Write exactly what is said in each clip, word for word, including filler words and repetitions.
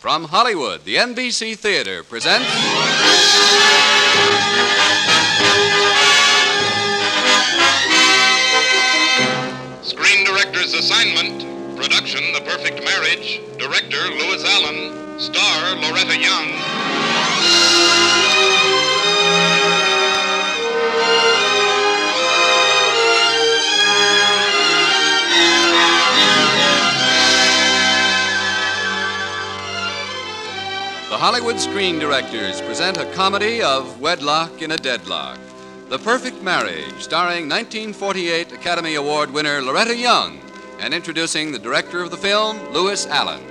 From Hollywood, the N B C Theater presents... Screen Director's Assignment. Production, The Perfect Marriage. Director, Louis Allen. Star, Loretta Young. The Hollywood Screen Directors present a comedy of Wedlock in a Deadlock. The Perfect Marriage, starring nineteen forty-eight Academy Award winner Loretta Young, and introducing the director of the film, Louis Allen.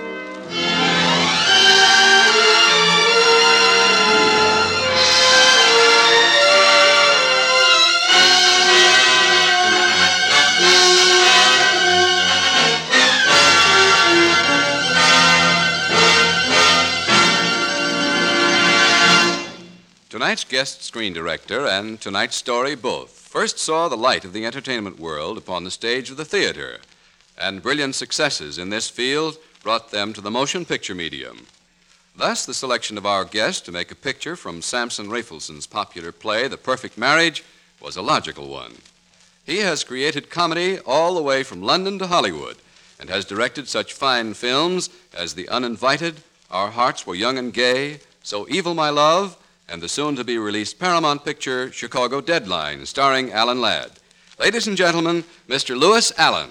Tonight's guest screen director and tonight's story both first saw the light of the entertainment world upon the stage of the theater, and brilliant successes in this field brought them to the motion picture medium. Thus, the selection of our guest to make a picture from Samson Rafelson's popular play, The Perfect Marriage, was a logical one. He has created comedy all the way from London to Hollywood and has directed such fine films as The Uninvited, Our Hearts Were Young and Gay, So Evil My Love, and the soon-to-be-released Paramount picture, Chicago Deadline, starring Alan Ladd. Ladies and gentlemen, Mister Louis Allen.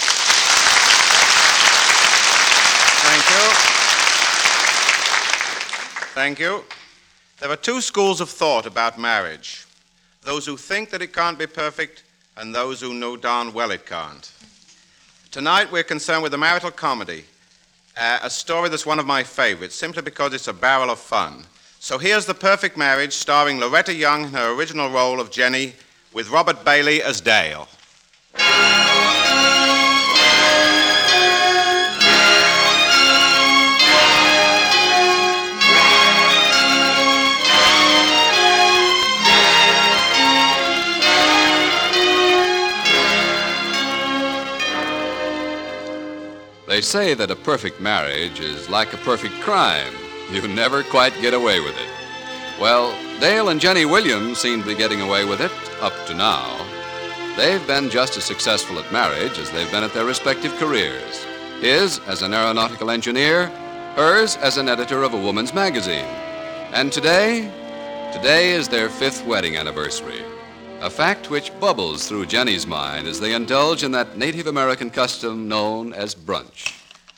Thank you. Thank you. There are two schools of thought about marriage. Those who think that it can't be perfect, and those who know darn well it can't. Tonight we're concerned with a marital comedy, uh, a story that's one of my favorites, simply because it's a barrel of fun. So here's The Perfect Marriage, starring Loretta Young in her original role of Jenny, with Robert Bailey as Dale. They say that a perfect marriage is like a perfect crime. You never quite get away with it. Well, Dale and Jenny Williams seem to be getting away with it up to now. They've been just as successful at marriage as they've been at their respective careers. His as an aeronautical engineer, hers as an editor of a woman's magazine. And today, today is their fifth wedding anniversary. A fact which bubbles through Jenny's mind as they indulge in that Native American custom known as brunch.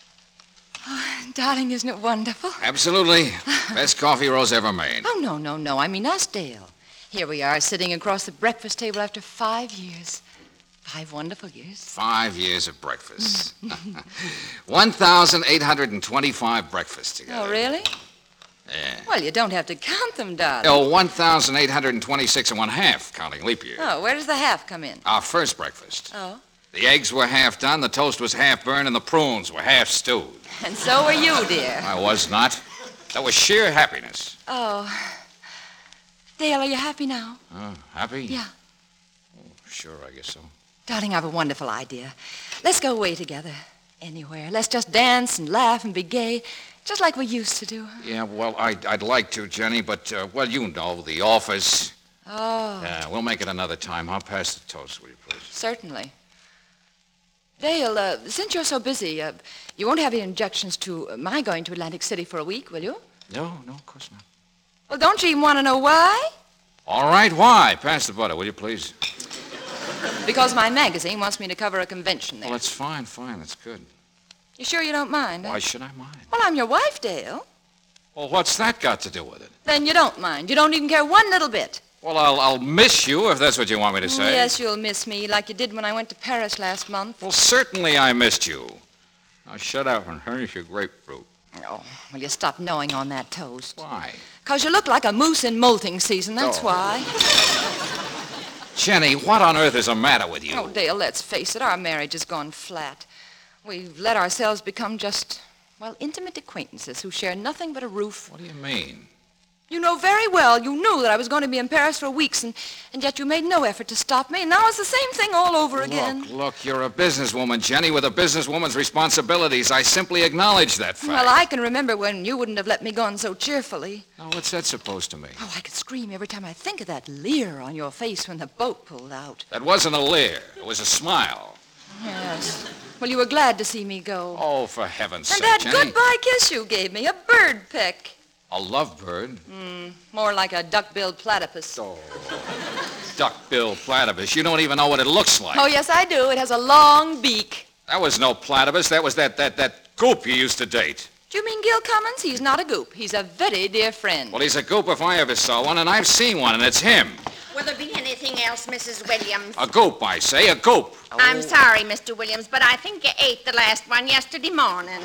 Darling, isn't it wonderful? Absolutely. Best coffee Rose ever made. Oh, no, no, no. I mean us, Dale. Here we are sitting across the breakfast table after five years. Five wonderful years. Five years of breakfast. one thousand eight hundred twenty-five breakfasts together. Oh, really? Yeah. Well, you don't have to count them, darling. Oh, one thousand eight hundred twenty-six and one half, counting leap year. Oh, where does the half come in? Our first breakfast. Oh? The eggs were half done, the toast was half burned, and the prunes were half stewed. And so are you, dear. I was not. That was sheer happiness. Oh. Dale, are you happy now? Oh, happy? Yeah. Oh, sure, I guess so. Darling, I have a wonderful idea. Let's go away together. Anywhere. Let's just dance and laugh and be gay, just like we used to do. Yeah, well, I'd, I'd like to, Jenny, but, uh, well, you know, the office. Oh. Yeah, we'll make it another time. I'll pass the toast, will you, please? Certainly. Dale, uh, since you're so busy, uh, you won't have any objections to my going to Atlantic City for a week, will you? No, no, of course not. Well, don't you even want to know why? All right, why? Pass the butter, will you, please? Because my magazine wants me to cover a convention there. Well, that's fine, fine, that's good. You sure you don't mind? Why Huh? should I mind? Well, I'm your wife, Dale. Well, what's that got to do with it? Then you don't mind. You don't even care one little bit. Well, I'll, I'll miss you, if that's what you want me to say. Yes, you'll miss me like you did when I went to Paris last month. Well, certainly I missed you. Now, shut up and furnish your grapefruit. Oh, will you stop gnawing on that toast? Why? Because you look like a moose in molting season, that's Oh. why. Jenny, what on earth is the matter with you? Oh, Dale, let's face it, our marriage has gone flat. We've let ourselves become just, well, intimate acquaintances who share nothing but a roof. What do you mean? You know very well you knew that I was going to be in Paris for weeks, and, and yet you made no effort to stop me, and now it's the same thing all over again. Look, look, you're a businesswoman, Jenny, with a businesswoman's responsibilities. I simply acknowledge that fact. Well, I can remember when you wouldn't have let me go on so cheerfully. Now, what's that supposed to mean? Oh, I could scream every time I think of that leer on your face when the boat pulled out. That wasn't a leer. It was a smile. Yes. Well, you were glad to see me go. Oh, for heaven's and sake, that Jenny. goodbye kiss you gave me, a bird peck. A lovebird? Mm, more like a duck-billed platypus. Oh, duck-billed platypus. You don't even know what it looks like. Oh, yes, I do. It has a long beak. That was no platypus. That was that, that, that goop you used to date. Do you mean Gil Cummins? He's not a goop. He's a very dear friend. Well, he's a goop if I ever saw one, and I've seen one, and it's him. Will there be anything else, Missus Williams? A goop, I say, a goop. I'm sorry, Mister Williams, but I think you ate the last one yesterday morning.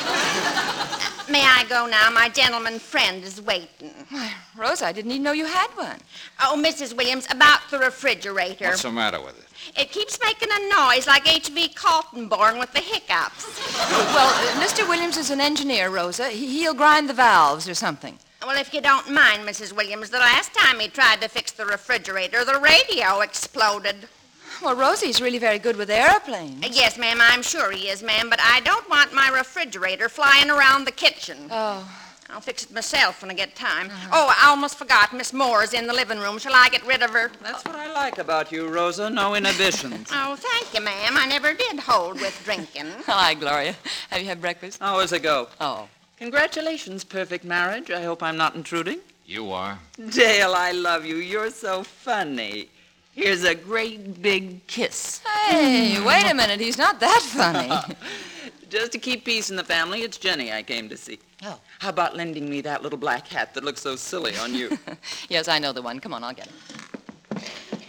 May I go now? My gentleman friend is waiting. Why, Rosa, I didn't even know you had one. Oh, Missus Williams, about the refrigerator. What's the matter with it? It keeps making a noise like H V Kaltenborn with the hiccups. Well, uh, Mister Williams is an engineer, Rosa. He, he'll grind the valves or something. Well, if you don't mind, Missus Williams, the last time he tried to fix the refrigerator, the radio exploded. Well, Rosie's really very good with airplanes. Uh, yes, ma'am, I'm sure he is, ma'am, but I don't want my refrigerator flying around the kitchen. Oh. I'll fix it myself when I get time. Uh-huh. Oh, I almost forgot. Miss Moore's in the living room. Shall I get rid of her? That's what I like about you, Rosa. No inhibitions. Oh, thank you, ma'am. I never did hold with drinking. Hi, Gloria. Have you had breakfast? How does it go? Oh. Congratulations, perfect marriage. I hope I'm not intruding. You are. Dale, I love you. You're so funny. Here's a great big kiss. Hey, wait a minute. He's not that funny. Just to keep peace in the family, it's Jenny I came to see. Oh. How about lending me that little black hat that looks so silly on you? Yes, I know the one. Come on, I'll get it.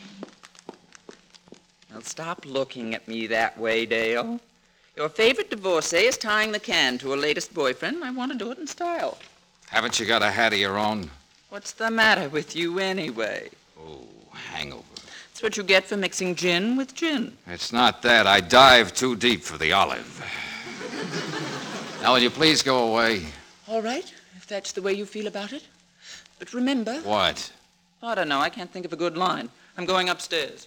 Now, stop looking at me that way, Dale. Your favorite divorcee is tying the can to her latest boyfriend. I want to do it in style. Haven't you got a hat of your own? What's the matter with you anyway? Oh, hangover. That's what you get for mixing gin with gin. It's not that. I dived too deep for the olive. Now, will you please go away? All right, if that's the way you feel about it. But remember... What? I don't know. I can't think of a good line. I'm going upstairs.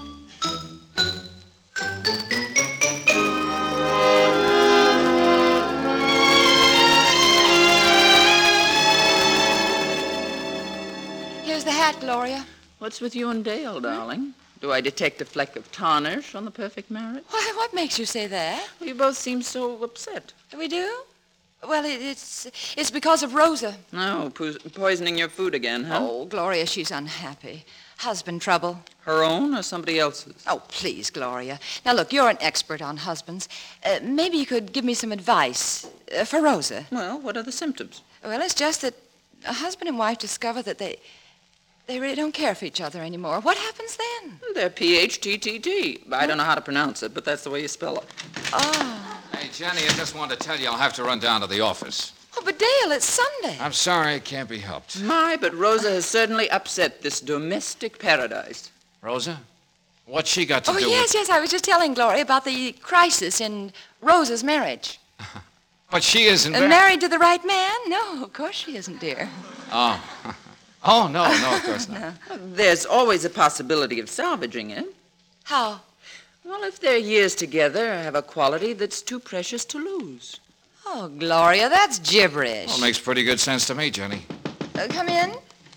Here's the hat, Gloria. What's with you and Dale, darling? Do I detect a fleck of tarnish on the perfect marriage? Why, what makes you say that? Well, you both seem so upset. We do? Well, it, it's it's because of Rosa. No, po- poisoning your food again, huh? Oh, Gloria, she's unhappy. Husband trouble. Her own or somebody else's? Oh, please, Gloria. Now, look, you're an expert on husbands. Uh, maybe you could give me some advice uh, for Rosa. Well, what are the symptoms? Well, it's just that a husband and wife discover that they they really don't care for each other anymore. What happens then? They're P H T T T. I don't know how to pronounce it, but that's the way you spell it. Oh. Hey, Jenny, I just wanted to tell you I'll have to run down to the office. Oh, but Dale, it's Sunday. I'm sorry, it can't be helped. My, but Rosa has certainly upset this domestic paradise. Rosa? What's she got to Oh, do yes, with... yes, I was just telling Gloria about the crisis in Rosa's marriage. But she isn't... Uh, mar- married to the right man? No, of course she isn't, dear. Oh. Oh, no, no, of course not. There's always a possibility of salvaging it. How? Well, if their years together have a quality that's too precious to lose. Oh, Gloria, that's gibberish. Well, makes pretty good sense to me, Jenny. Uh, come in.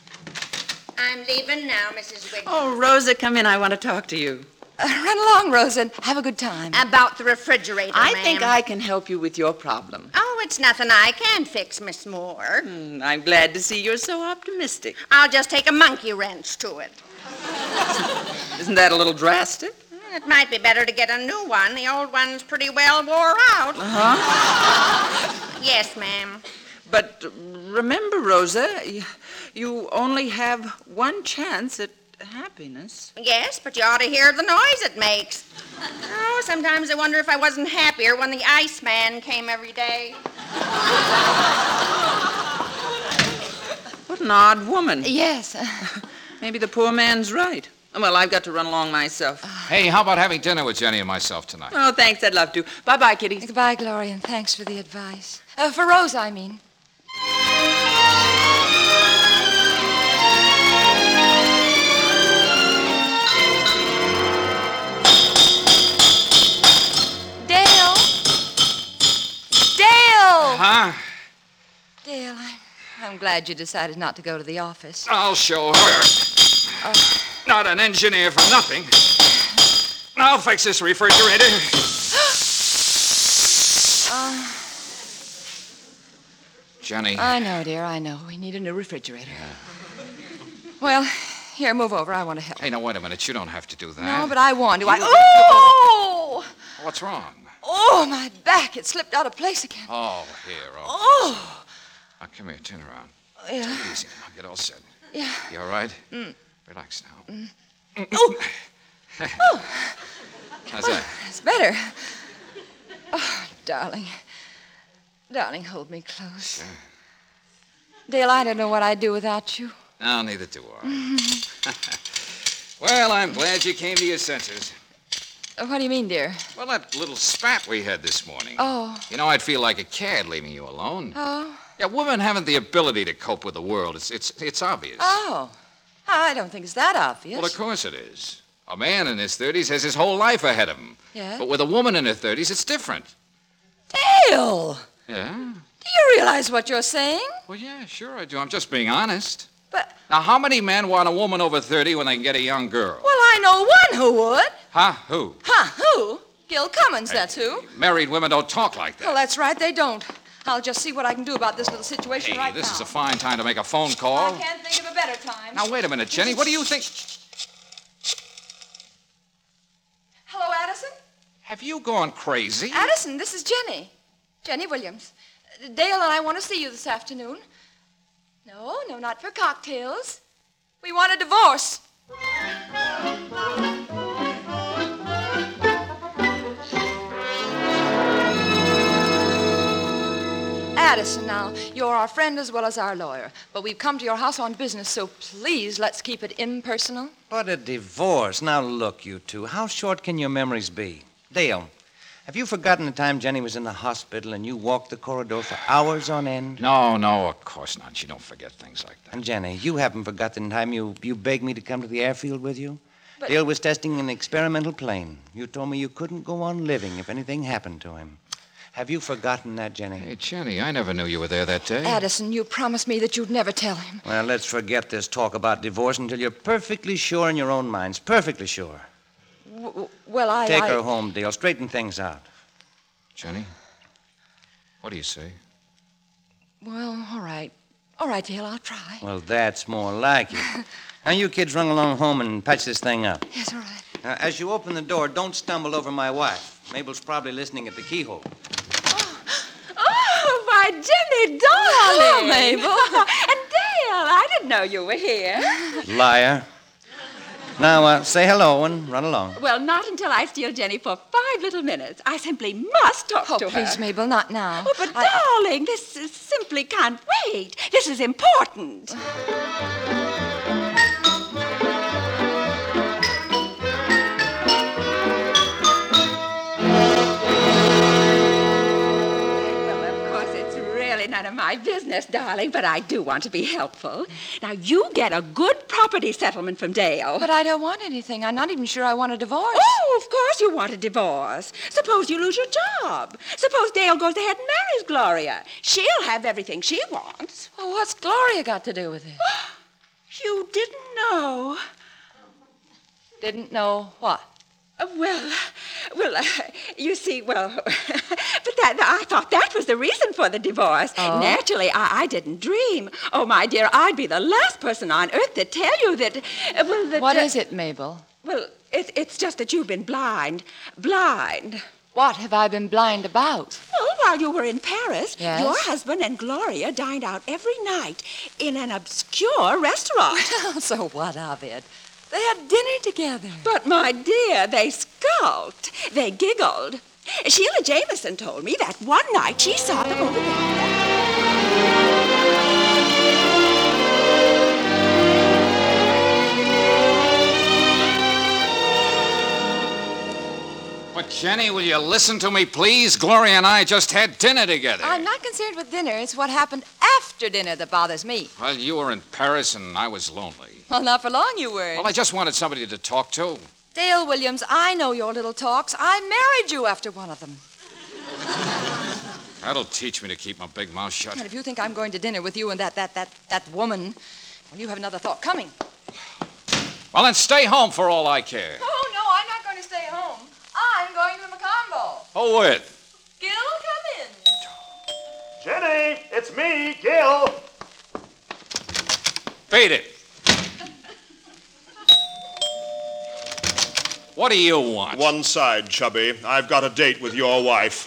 I'm leaving now, Missus Williams. Oh, Rosa, come in. I want to talk to you. Uh, run along, Rosa, and have a good time. About the refrigerator, I ma'am. think I can help you with your problem. Oh, it's nothing I can fix, Miss Moore. Hmm, I'm glad to see you're so optimistic. I'll just take a monkey wrench to it. Isn't that a little drastic? It might be better to get a new one. The old one's pretty well wore out. Uh-huh. Yes, ma'am. But remember, Rosa, y- you only have one chance at happiness. Yes, but you ought to hear the noise it makes. Oh, sometimes I wonder if I wasn't happier when the Iceman came every day. What an odd woman. Yes. Maybe the poor man's right. Well, I've got to run along myself. Hey, how about having dinner with Jenny and myself tonight? Oh, thanks. I'd love to. Bye-bye, kitties. Goodbye, Gloria, and thanks for the advice. Uh, for Rosa, I mean. Huh? Dale, I'm, I'm glad you decided not to go to the office. I'll show her. Not an engineer for nothing. I'll fix this refrigerator. Uh, Jenny. I know, dear, I know. We need a new refrigerator. Well, here, move over. I want to help. Hey, now, wait a minute. You don't have to do that. No, but I want to. I... Oh! What's wrong? Oh, my back. It slipped out of place again. Oh, here. Oh. Oh! Now, come here. Turn around. Yeah. Take it easy now. Get all set. Yeah. You all right? Mm. Relax now. Mm. Oh! Oh! How's that? It's better. Oh, darling. Darling, hold me close. Sure. Dale, I don't know what I'd do without you. No, neither do I. Well, I'm glad you came to your senses. Uh, What do you mean, dear? Well, that little spat we had this morning. Oh. You know, I'd feel like a cad leaving you alone. Oh. Yeah, women haven't the ability to cope with the world. It's it's it's obvious. Oh. I don't think it's that obvious. Well, of course it is. A man in his thirties has his whole life ahead of him. Yeah? But with a woman in her thirties, it's different. Dale! Yeah? Do you realize what you're saying? Well, yeah, sure I do. I'm just being honest. But, Now, how many men want a woman over thirty when they can get a young girl? well, I know one who would. Huh? Who? Huh, who? Gil Cummins, that's who. Married women don't talk like that. Well, that's right, they don't. I'll just see what I can do about this little situation Hey, right this now. is a fine time to make a phone call. I can't think of a better time. Now, wait a minute, Jenny. What do you think? Hello, Addison? Have you gone crazy? Addison, this is Jenny. Jenny Williams. Dale and I want to see you this afternoon. No, no, not for cocktails. We want a divorce. Addison, now, you're our friend as well as our lawyer, but we've come to your house on business, so please let's keep it impersonal. But a divorce. Now look, you two. How short can your memories be? Dale, have you forgotten the time Jenny was in the hospital and you walked the corridor for hours on end? No, no, of course not. You don't forget things like that. And Jenny, you haven't forgotten the time you, you begged me to come to the airfield with you? But- Dale was testing an experimental plane. You told me you couldn't go on living if anything happened to him. Have you forgotten that, Jenny? Hey, Jenny, I never knew you were there that day. Addison, you promised me that you'd never tell him. Well, let's forget this talk about divorce until you're perfectly sure in your own minds. Perfectly sure. W- w- well, I... Take I... her home, Dale. Straighten things out. Jenny, what do you say? Well, all right. All right, Dale, I'll try. Well, that's more like it. Now, you kids run along home and patch this thing up. Yes, all right. Now, as you open the door, don't stumble over my wife. Mabel's probably listening at the keyhole. Oh, my Jenny, darling. Hello, Mabel. And Dale, I didn't know you were here. Liar. Now, uh, say hello and run along. Well, not until I steal Jenny for five little minutes. I simply must talk Oh, to her. please, Mabel, not now. Oh, but I- darling, this is simply can't wait. This is important. Well, of course, it's really none of my business, darling, but I do want to be helpful. Now, you get a good property settlement from Dale. But I don't want anything. I'm not even sure I want a divorce. Oh, of course you want a divorce. Suppose you lose your job. Suppose Dale goes ahead and marries Gloria. She'll have everything she wants. Well, what's Gloria got to do with it? You didn't know. Didn't know what? Uh, well, well, uh, you see, well, but that I thought that was the reason for the divorce. Oh? Naturally, I, I didn't dream. Oh, my dear, I'd be the last person on earth to tell you that. Uh, well, that. What uh, is it, Mabel? Well, it, it's just that you've been blind, blind. What have I been blind about? Well, while you were in Paris, Yes? your husband and Gloria dined out every night in an obscure restaurant. So what of it? They had dinner together. But, my dear, they skulked. They giggled. Sheila Jameson told me that one night she saw them over there. But, Jenny, will you listen to me, please? Gloria and I just had dinner together. I'm not concerned with dinner. It's what happened after dinner that bothers me. Well, you were in Paris and I was lonely. Well, not for long you were. Well, I just wanted somebody to talk to. Dale Williams, I know your little talks. I married you after one of them. That'll teach me to keep my big mouth shut. And if you think I'm going to dinner with you and that, that, that, that woman, well, you have another thought coming. Well, then stay home for all I care. Oh, no, I'm not going to stay home. I'm going to the Macombo. Who with? Gil, come in. Jenny, it's me, Gil. Beat it. What do you want? One side, Chubby. I've got a date with your wife.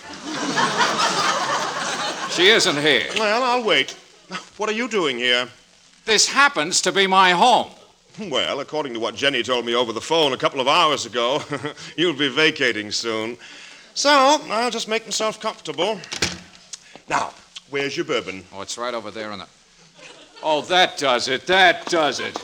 She isn't here. Well, I'll wait. What are you doing here? This happens to be my home. Well, according to what Jenny told me over the phone a couple of hours ago, you'll be vacating soon. So, I'll just make myself comfortable. Now, where's your bourbon? Oh, it's right over there in the... Oh, that does it. That does it.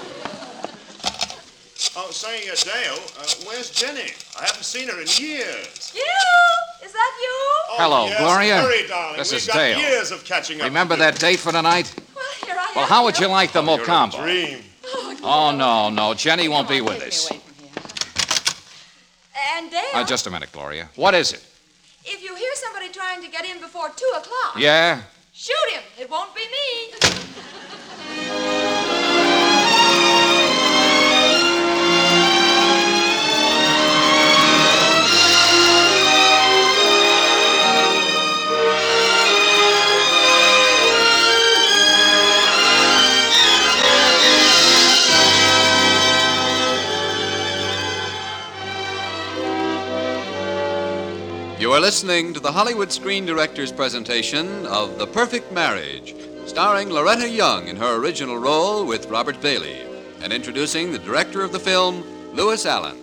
Oh, say, uh, Dale, uh, where's Jenny? I haven't seen her in years. Gil, is that you? Oh, Hello, yes, Gloria. Hurry, darling. This We've is got Dale. years of catching up. Remember to do. that date for tonight? Well, here I am. Well, how would you like the You're in a Mocambo? dream. Oh, no, no. Jenny won't be Come on, with take us. me away from here. And Dale, Uh, just a minute, Gloria. What is it? if you hear somebody trying to get in before two o'clock, Yeah? shoot him. It won't be me. You are listening to the Hollywood Screen Directors presentation of The Perfect Marriage, starring Loretta Young in her original role with Robert Bailey, and introducing the director of the film, Louis Allen.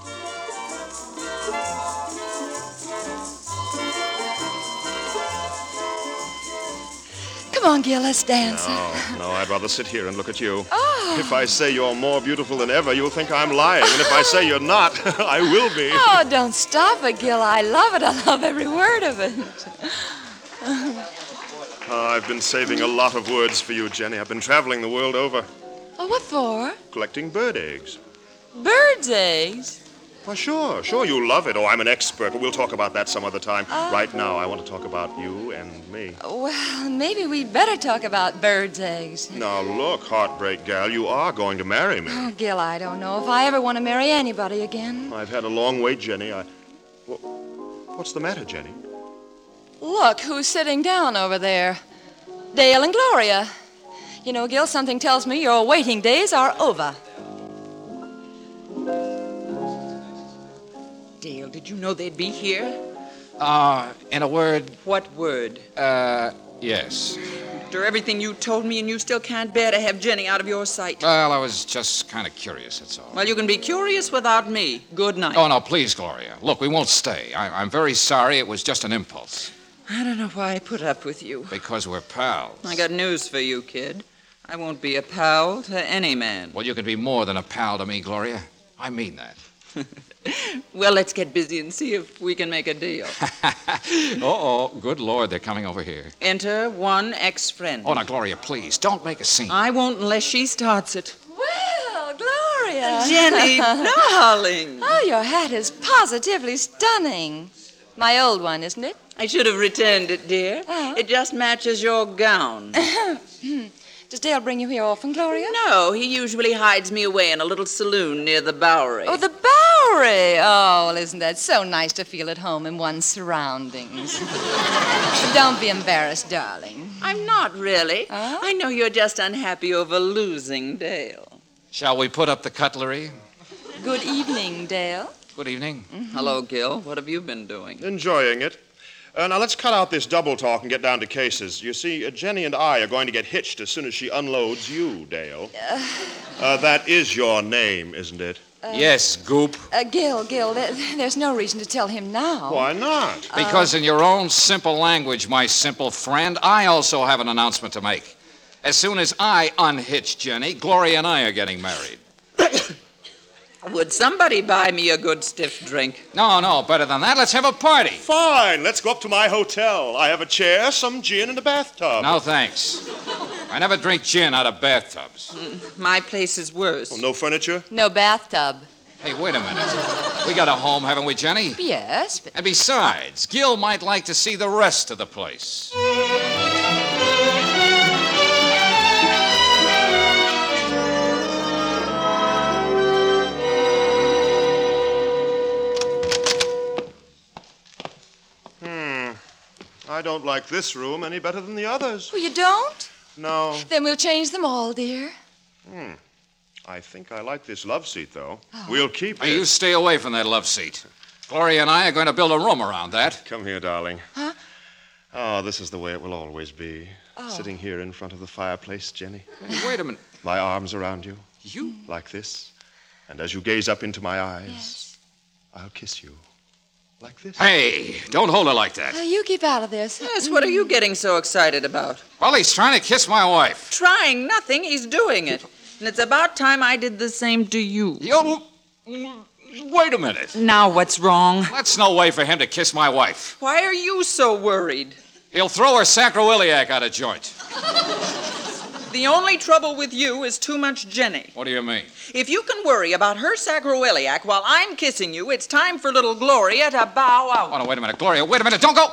Come on, Gil, let's dance. No, no, I'd rather sit here and look at you. Oh. If I say you're more beautiful than ever, you'll think I'm lying. And if I say you're not, I will be. Oh, don't stop it, Gil. I love it. I love every word of it. Oh, I've been saving a lot of words for you, Jenny. I've been traveling the world over, Oh, what for? collecting bird eggs. Bird's eggs. Well, sure, sure, you love it. Oh, I'm an expert, but we'll talk about that some other time. Right now, I want to talk about you and me. Well, maybe we'd better talk about bird's eggs. Now, look, heartbreak gal, you are going to marry me. Oh, Gil, I don't know if I ever want to marry anybody again. I've had a long wait, Jenny. I... Wha- What's the matter, Jenny? Look who's sitting down over there. Dale and Gloria. You know, Gil, something tells me your waiting days are over. Dale, did you know they'd be here? Uh, in a word, What word? uh, yes. After everything you told me, and you still can't bear to have Jenny out of your sight. Well, I was just kind of curious, that's all. Well, you can be curious without me. Good night. Oh, no, please, Gloria. Look, we won't stay. I- I'm very sorry. It was just an impulse. I don't know why I put up with you. Because we're pals. I got news for you, kid. I won't be a pal to any man. Well, you can be more than a pal to me, Gloria. I mean that. Well, let's get busy and see if we can make a deal. Uh-oh. Good Lord, they're coming over here. Enter one ex-friend. Oh, now, Gloria, please, don't make a scene. I won't unless she starts it. Well, Gloria. Jenny, darling. Oh, your hat is positively stunning. My old one, isn't it? I should have returned it, dear. Oh. It just matches your gown. Does Dale bring you here often, Gloria? No, he usually hides me away in a little saloon near the Bowery. Oh, the Bowery. Oh, well, isn't that so nice to feel at home in one's surroundings? But don't be embarrassed, darling. I'm not really. Oh? I know you're just unhappy over losing Dale. Shall we put up the cutlery? Good evening, Dale. Good evening. Hello, Gil. What have you been doing? Enjoying it. Uh, now, let's cut out this double talk and get down to cases. You see, uh, Jenny and I are going to get hitched as soon as she unloads you, Dale. Uh, that is your name, isn't it? Yes, Goop. Uh, Gil, Gil, there, there's no reason to tell him now. Why not? Because in your own simple language, my simple friend, I also have an announcement to make. As soon as I unhitch Jenny, Gloria and I are getting married. Would somebody buy me a good stiff drink? No, no, better than that. Let's have a party. Fine, let's go up to my hotel. I have a chair, some gin, and a bathtub. No, thanks. I never drink gin out of bathtubs. My place is worse. Oh, no furniture? No bathtub. Hey, wait a minute. We got a home, haven't we, Jenny? Yes, but And besides, Gil might like to see the rest of the place. I don't like this room any better than the others. oh, you don't? No. Then we'll change them all, dear. I think I like this love seat, though. We'll keep Hey, it. you stay away from that love seat. Gloria and I are going to build a room around that. Come here, darling. Huh? Oh, this is the way it will always be. Sitting here in front of the fireplace, Jenny. Hey, wait a minute. My arms around you, You? like this. And as you gaze up into my eyes, Yes. I'll kiss you. Like this. Hey, don't hold her like that. Uh, you keep out of this. Yes, what are you getting so excited about? Well, he's trying to kiss my wife. Trying nothing, he's doing it. And it's about time I did the same to you. You. Wait a minute. Now what's wrong? That's no way for him to kiss my wife. Why are you so worried? He'll throw her sacroiliac out of joint. The only trouble with you is too much Jenny. What do you mean? If you can worry about her sacroiliac while I'm kissing you, it's time for little Gloria to bow out. Oh, no, wait a minute. Gloria, wait a minute. Don't go.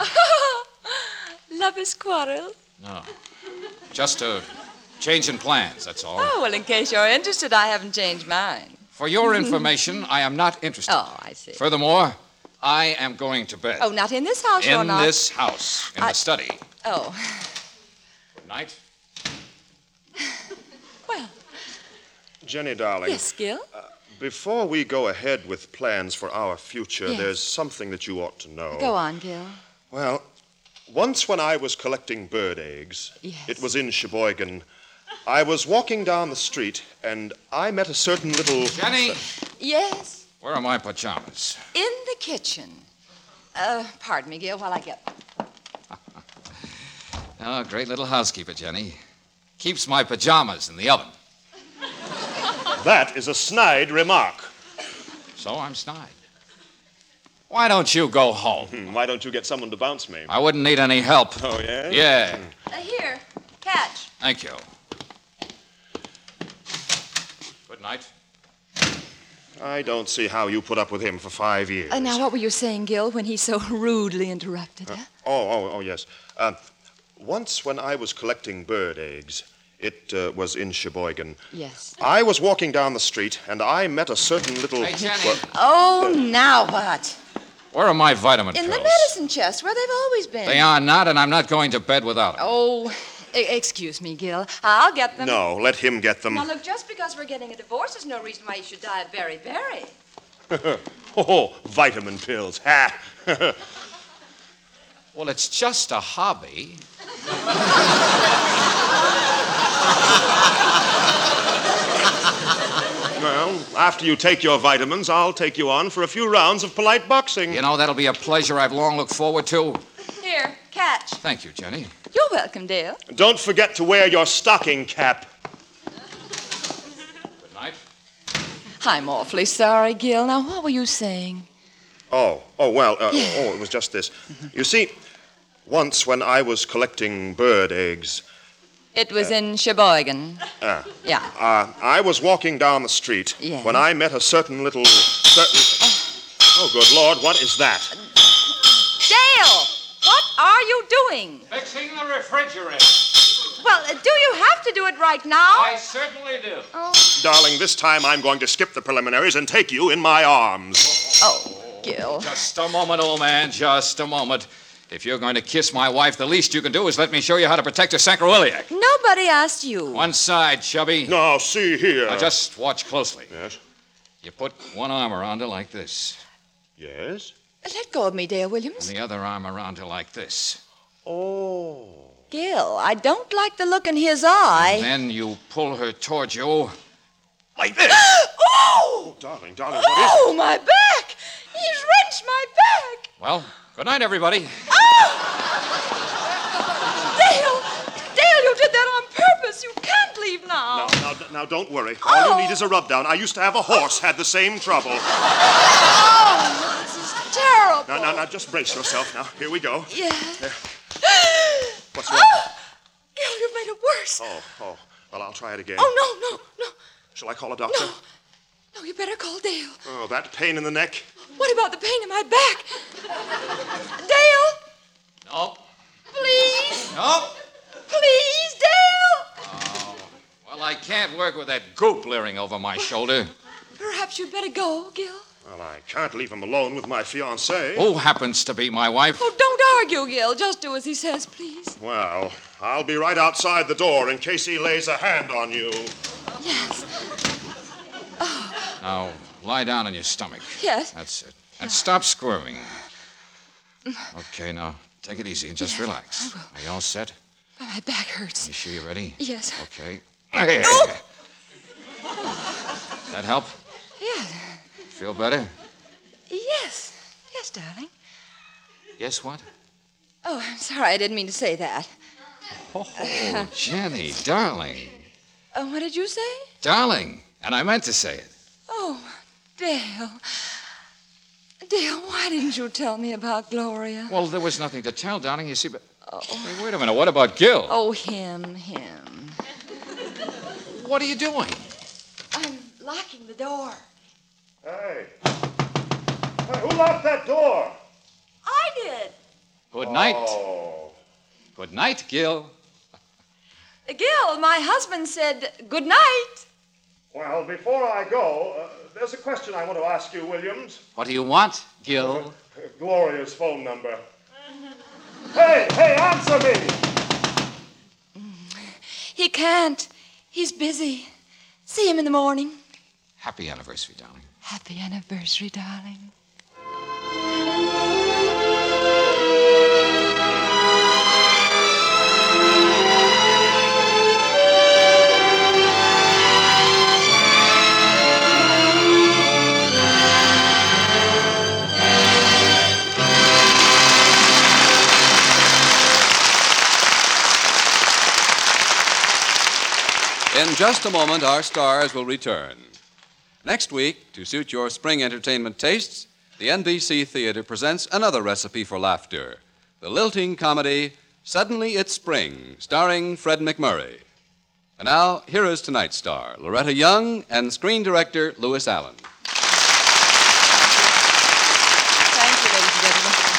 Lovers quarrel. No. Just a change in plans, that's all. Oh, well, in case you're interested, I haven't changed mine. For your information, I am not interested. Oh, I see. Furthermore, I am going to bed. Oh, not in this house, you're In not. this house, in I- the study. Oh, Good night. well, Jenny, darling. yes, Gil. Before we go ahead with plans for our future, Yes. there's something that you ought to know. Go on, Gil. Well, once when I was collecting bird eggs, Yes. it was in Sheboygan, I was walking down the street and I met a certain little. Jenny, Yes, where are my pajamas? in the kitchen. Uh, pardon me, Gil, while I get them. Oh, great little housekeeper, Jenny. Keeps my pajamas in the oven. That is a snide remark. So I'm snide. Why don't you go home? Hmm, Why don't you get someone to bounce me? I wouldn't need any help. Oh, yeah? Yeah, Uh, here, catch. thank you. Good night. I don't see how you put up with him for five years. Uh, now, what were you saying, Gil, when he so rudely interrupted you? Oh, oh, oh, yes. Uh, once when I was collecting bird eggs, it uh, was in Sheboygan. Yes. I was walking down the street and I met a certain little. Hey, Jenny. Well, Oh, now what? Where are my vitamin In pills? the medicine chest, where they've always been. They are not, and I'm not going to bed without them. Oh, e- excuse me, Gil. I'll get them. no, let him get them. Now, look, just because we're getting a divorce is no reason why you should die of beriberi. Oh, vitamin pills. Ha! Well, it's just a hobby. Well, after you take your vitamins, I'll take you on for a few rounds of polite boxing. You know, that'll be a pleasure I've long looked forward to. Here, catch. Thank you, Jenny. You're welcome, Dale. Don't forget to wear your stocking cap. Good night. I'm awfully sorry, Gil. Now, what were you saying? Oh, oh, well, uh, oh, it was just this. You see, once when I was collecting bird eggs, It was in Sheboygan. uh, Yeah. uh, I was walking down the street Yes. when I met a certain little. Certain, oh, good Lord, what is that? Dale! What are you doing? Fixing the refrigerator. Well, uh, do you have to do it right now? I certainly do. Darling, this time I'm going to skip the preliminaries and take you in my arms. Oh, Gil. Just a moment, old man, just a moment. If you're going to kiss my wife, the least you can do is let me show you how to protect a sacroiliac. Nobody asked you. One side, chubby. Now, see here. Now, just watch closely. Yes? You put one arm around her like this, Yes? Let go of me, Dale Williams. and the other arm around her like this. Oh. Gil, I don't like the look in his eye. And then you pull her towards you like this. Oh! Darling, darling, what is Oh, my back! He's wrenched my back! Well, good night, everybody. Dale! Dale, you did that on purpose. You can't leave now. Now, now, now, don't worry. All you need is a rub down. I used to have a horse, had the same trouble. Oh, this is terrible. Now, now, now, just brace yourself. Now, here we go. Yeah. What's wrong? Oh, Gil, you've made it worse. Oh, oh. Well, I'll try it again. Oh, no, no, no. Shall I call a doctor? No. No, you better call Dale. Oh, that pain in the neck? What about the pain in my back? Dale? No. Please? No. Please, Dale? Oh, well, I can't work with that goop leering over my shoulder. Perhaps you'd better go, Gil. Well, I can't leave him alone with my fiancée. Who happens to be my wife? Oh, don't argue, Gil. Just do as he says, please. Well, I'll be right outside the door in case he lays a hand on you. Yes. Now, lie down on your stomach. Yes. That's it. And stop squirming. Okay, now, take it easy and just relax. Are you all set? My back hurts. You sure you're ready? Yes. Okay. That help? Yeah. Feel better? Yes. Yes, darling. Yes, what? Oh, I'm sorry. I didn't mean to say that. Oh, Jenny, darling. Uh, what did you say? Darling. And I meant to say it. Oh, Dale. Dale, why didn't you tell me about Gloria? Well, there was nothing to tell, darling. You see, but... Oh. Hey, wait a minute. What about Gil? Oh, him, him. What are you doing? I'm locking the door. Hey. Hey, who locked that door? I did. Good night. Oh. Good night, Gil. Gil, my husband said good night. Well, before I go, uh, there's a question I want to ask you, Williams. What do you want, Gil? Gloria's phone number. Hey, hey, answer me! He can't. He's busy. See him in the morning. Happy anniversary, darling. Happy anniversary, darling. In just a moment, our stars will return. Next week, to suit your spring entertainment tastes, the N B C Theater presents another recipe for laughter, the lilting comedy Suddenly It's Spring, starring Fred McMurray. And now, here is tonight's star, Loretta Young, and screen director Louis Allen. Thank you, ladies and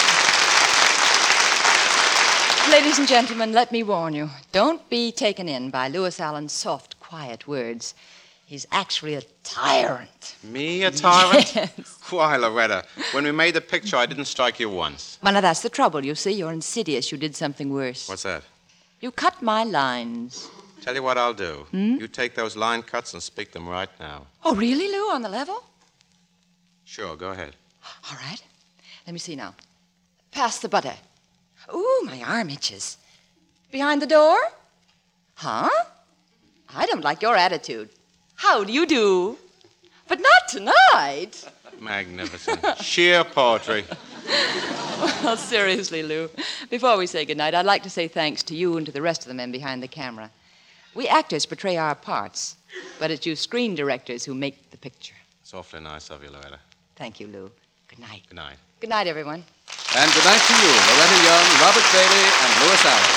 gentlemen. Ladies and gentlemen, let me warn you. Don't be taken in by Louis Allen's soft, quiet words. He's actually a tyrant. Me, a tyrant? Yes. Why, Loretta, when we made the picture, I didn't strike you once. Well, now that's the trouble, you see. You're insidious. You did something worse. What's that? You cut my lines. Tell you what I'll do. Hmm? You take those line cuts and speak them right now. Oh, really, Lou? On the level? Sure, go ahead. All right. Let me see now. Pass the butter. Ooh, my arm itches. Behind the door? Huh? I don't like your attitude. How do you do? But not tonight. Magnificent. Sheer poetry. Well, seriously, Lou, before we say goodnight, I'd like to say thanks to you and to the rest of the men behind the camera. We actors portray our parts, but it's you screen directors who make the picture. It's awfully nice of you, Loretta. Thank you, Lou. Good night. Good night. Good night, everyone. And good night to you, Loretta Young, Robert Bailey, and Louis Allen.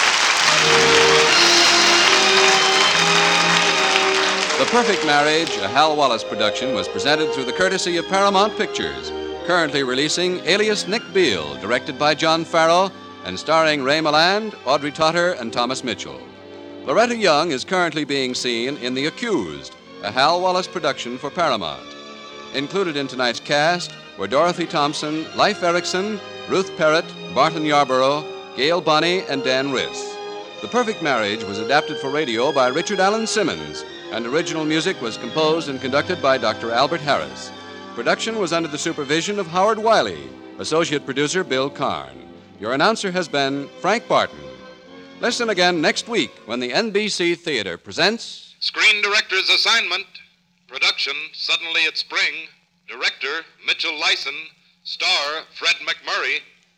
The Perfect Marriage, a Hal Wallace production, was presented through the courtesy of Paramount Pictures, currently releasing Alias Nick Beale, directed by John Farrow, and starring Ray Milland, Audrey Totter, and Thomas Mitchell. Loretta Young is currently being seen in The Accused, a Hal Wallace production for Paramount. Included in tonight's cast were Dorothy Thompson, Leif Erikson, Ruth Perrott, Barton Yarborough, Gail Bonney, and Dan Riss. The Perfect Marriage was adapted for radio by Richard Allen Simmons, and original music was composed and conducted by Doctor Albert Harris. Production was under the supervision of Howard Wiley, associate producer Bill Karn. Your announcer has been Frank Barton. Listen again next week when the N B C Theater presents Screen Director's Assignment. Production, Suddenly It's Spring. Director, Mitchell Lyson. Star, Fred McMurray.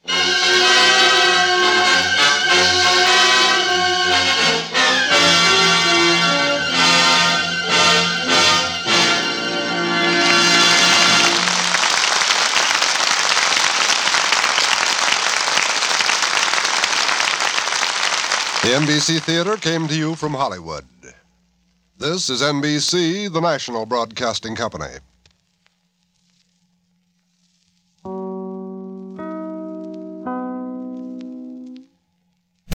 The N B C Theater came to you from Hollywood. This is N B C, the national broadcasting company.